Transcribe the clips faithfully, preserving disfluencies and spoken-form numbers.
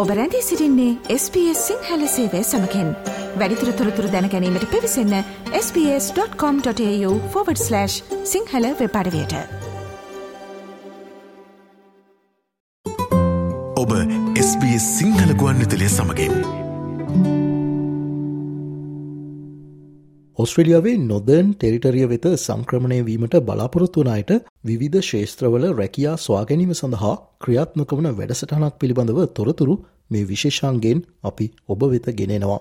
ඔබ රැඳී සිටින්නේ එස් බී එස් සිංහල සේවය සමගින්. වැඩිදුර තොරතුරු දැන ගැනීමට පිවිසන්න S B S dot com dot AU forward slash Sinhala web අඩවියට. ඔබ එස් බී එස් සිංහල ගුවන්විදුලිය සමගින්. ඔස්ට්‍රේලියාවේ නොදර්න් ටෙරිටරිය වෙත සංක්‍රමණය වීමට බලාපොරොත්තු වන අයට විවිධ ක්ෂේත්‍රවල රැකියා සොයා ගැනීම සඳහා ක්‍රියාත්මක වන වැඩසටහනක් පිළිබඳව තොරතුරු මේ විශේෂාංගයෙන් අපි ඔබ වෙත ගෙනෙනවා.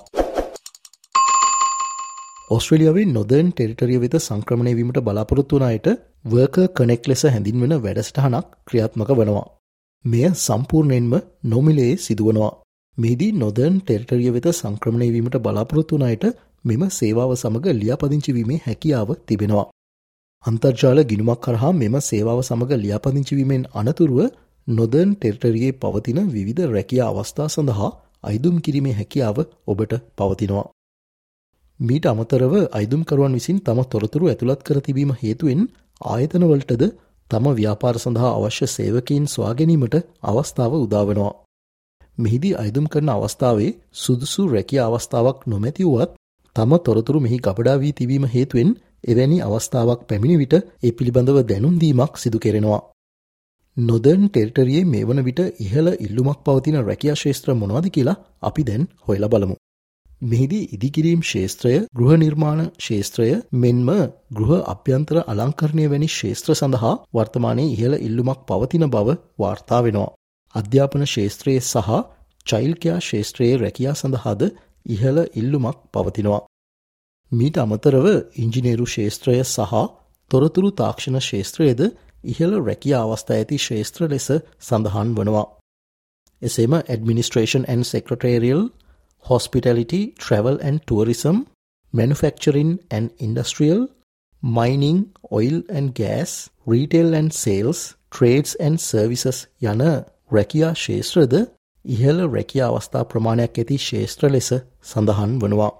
ඔස්ට්‍රේලියාවේ නොදර්න් ටෙරිටරිය වෙත සංක්‍රමණය වීමට බලාපොරොත්තු වන අයට වර්කර් කනෙක්ට් ලෙස හැඳින්වෙන වැඩසටහනක් ක්‍රියාත්මක වනවා. මෙය සම්පූර්ණයෙන්ම නොමිලේ සිදුවනවා. මෙහිදී නොදර්න් ටෙරිටරිය වෙත සංක්‍රමණය වීමට බලාපොරොත්තු වන අයට මෙම සේවාව සමග ලියාපදිංචි වීමේ හැකියාව තිබෙනවා. අන්තර්ජාල ගිණුමක් කරහා මෙම සේවාව සමග ලියාපදිංචි වීමෙන් අනතුරුව නොදර්න් ටෙරිටරියේ පවතින විවිධ රැකියා අවස්ථා සඳහා අයිදුම් කිරීමේ හැකියාව ඔබට පවතිනවා. මීට අමතරව අයිදුම්කරුවන් විසින් තම තොරතුරු ඇතුළත් කර තිබීම හේතුවෙන් ආයතනවලටද තම ව්‍යාපාර සඳහා අවශ්‍ය සේවකයින් සොයා ගැනීමට අවස්ථාව උදාවනවා. මෙහිදී අයිදුම් කරන අවස්ථාවේ සුදුසු රැකියා අවස්ථාවක් නොමැති වුවත් තම තොරතුරු මෙහි ගබඩා වී තිබීම හේතුවෙන් එවැනි අවස්ථාවක් පැමිණි විට ඒ පිළිබඳව දැනුම් දීමක් සිදු කෙරෙනවා. නොදර්න් ටෙරිටරියේ මේ වන විට ඉහළ ඉල්ලුමක් පවතින රැකියා ක්ෂේත්‍ර මොනවද කියලා අපි දැන් හොයලා බලමු. මෙහිදී ඉදිකිරීම් ක්ෂේත්‍රය, ගෘහ නිර්මාණ ක්ෂේත්‍රය මෙන්ම ගෘහ අභ්‍යන්තර අලංකරණය වැනි ක්ෂේත්‍ර සඳහා වර්තමානයේ ඉහළ ඉල්ලුමක් පවතින බව වාර්තා වෙනවා. අධ්‍යාපන ක්ෂේත්‍රයේ සහ චයිල්ඩ් කෙයා ක්ෂේත්‍රයේ රැකියා සඳහාද ඉහළ ඉල්ලුමක් පවතිනවා. මීට අමතරව ඉංජිනේරු ක්ෂේත්‍රය සහ තොරතුරු තාක්ෂණ ක්ෂේත්‍රයේද ඉහළ රැකියා අවස්ථා ඇති ක්ෂේත්‍ර ලෙස සඳහන් වනවා. එසේම Administration and Secretarial, Hospitality, Travel and Tourism, Manufacturing and Industrial, Mining, Oil and Gas, Retail and Sales, Trades and Services යන රැකියා ක්ෂේත්‍රද ඉහළ රැකියා අවස්ථා ප්‍රමාණයක් ඇති ක්ෂේත්‍ර ලෙස සඳහන් වනවා.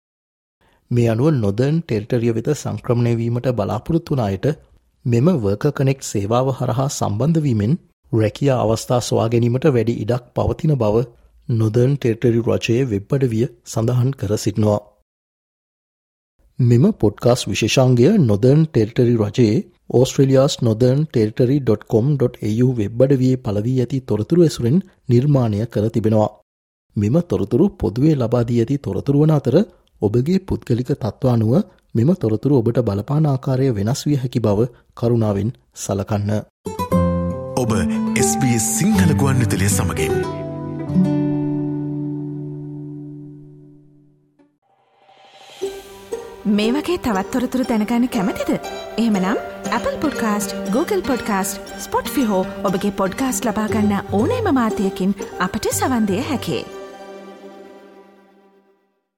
මේ අනුව නොදර්න් ටෙරිටරිය වෙත සංක්‍රමණය වීමට බලාපොරොත්තු වන අයට මෙම වර්කර් කනෙක්ට් සේවාව හරහා සම්බන්ධ වීමෙන් රැකියා අවස්ථා සොයා ගැනීමට වැඩි ඉඩක් පවතින බව නොදර්න් ටෙරිටරි රජයේ වෙබ් අඩවිය සඳහන් කර සිටිනවා. මෙම පොඩ්කාස්ට් විශේෂාංගය නොදර්න් ටෙරිටරි රජයේ Australia's northern territory dot com dot a u web අඩවියේ පළවී ඇති තොරතුරු ඇසුරෙන් නිර්මාණය කර තිබෙනවා. මෙම තොරතුරු පොදුවේ ලබා දී ඇති තොරතුරු වන අතර ඔබගේ පුද්ගලික තත්ත්ව අනුව මෙම තොරතුරු ඔබට බලපාන ආකාරය වෙනස් විය හැකි බව කරුණාවෙන් සලකන්න. ඔබ එස් බී එස් සිංහල ගුවන්විදුලිය සමගින්. මේ වගේ තවත් තොරතුරු දැනගන්න කැමතිද? එහෙමනම් Apple Podcast, Google Podcast, Spotify හෝ ඔබගේ පොඩ්කාස්ට් ලබා ගන්න ඕනෑම මාධ්‍යයකින් අපට සවන් දිය හැකියි.